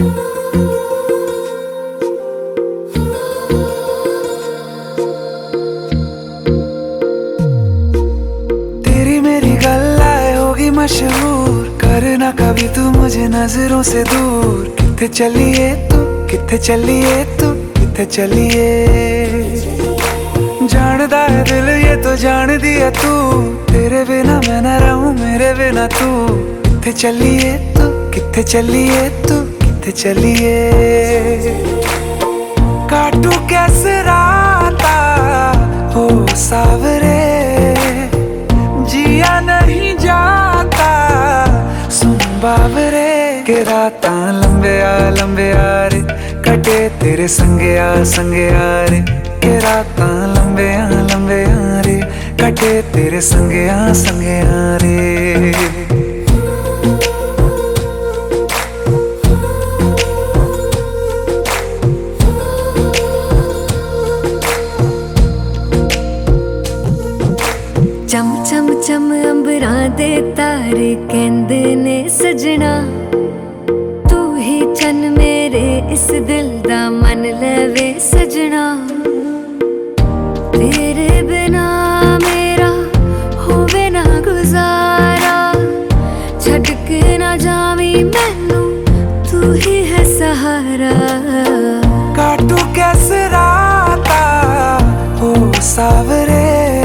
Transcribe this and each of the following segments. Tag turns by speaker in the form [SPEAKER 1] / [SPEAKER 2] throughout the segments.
[SPEAKER 1] तेरी मेरी गल्लाए होगी मशहूर, करना कभी तू मुझे नजरों से दूर। किथे चलिए तू, किथे चलिए तू, किथे चलिए। जानदा है दिल ये तो जान दिया तू, तेरे बिना मैं न रहूं मेरे बिना तू। किथे चलिए तू, किथे चलिए तू, किथे चलिए। काटू कैसे राता हो सावरे, जिया नहीं जाता सुन बावरे। के रातां लंबे आ रे, कटे तेरे संगे आ रे। के रातां लंबे आ रे, कटे तेरे संगे आ रे।
[SPEAKER 2] चम चम चम अंबरां दे तारे कहंदे ने सजना, तू ही चन मेरे इस दिल दा मन लवे सजना। तेरे बिना मेरा होवे ना गुजारा, छड़ के ना जावी मैनू तू ही है सहारा।
[SPEAKER 1] काटू कैसे राता हो सावरे,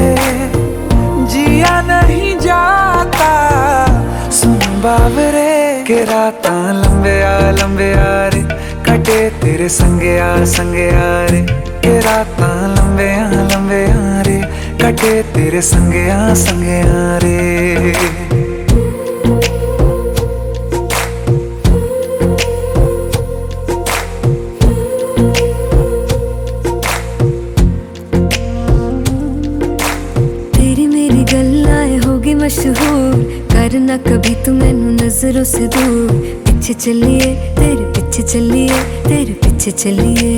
[SPEAKER 1] जिया नहीं जाता सुन बावरे। के रातां लंबे आ रे, कटे तेरे संगे आ रे। के रातां लंबे आ रे, कटे तेरे संगे आ रे।
[SPEAKER 2] मशहूर करना कभी तू मैनू नजरों से दूर। पीछे चलिए तेरे पीछे चलिए, तेरे पीछे चलिए।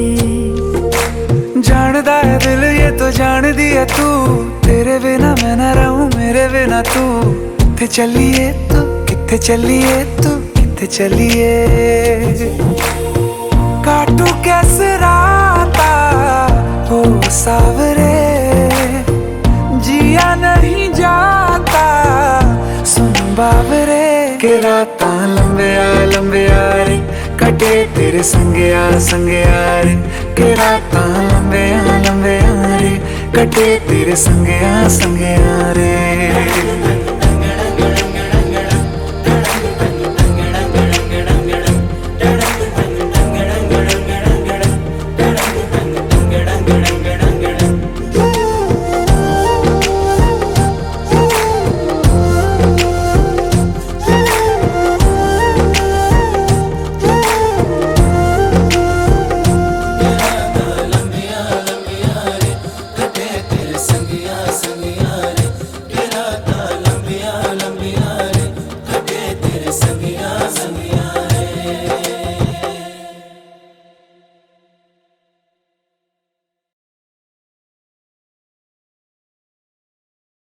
[SPEAKER 1] जानदा है दिल ये तो जान दिया तू, तेरे बिना मैं न रहूं मेरे बिना तू। किथे चलिए तू, किथे चलिए तू, किथे चलिए। काटू कैसे राता हो सावरे, जिया नहीं जाता सुन बावरे। के रातां लंबे आ रे, कटे तेरे संगे आ रे। के रातां लंबे आ रे, कटे तेरे संगे आ रे।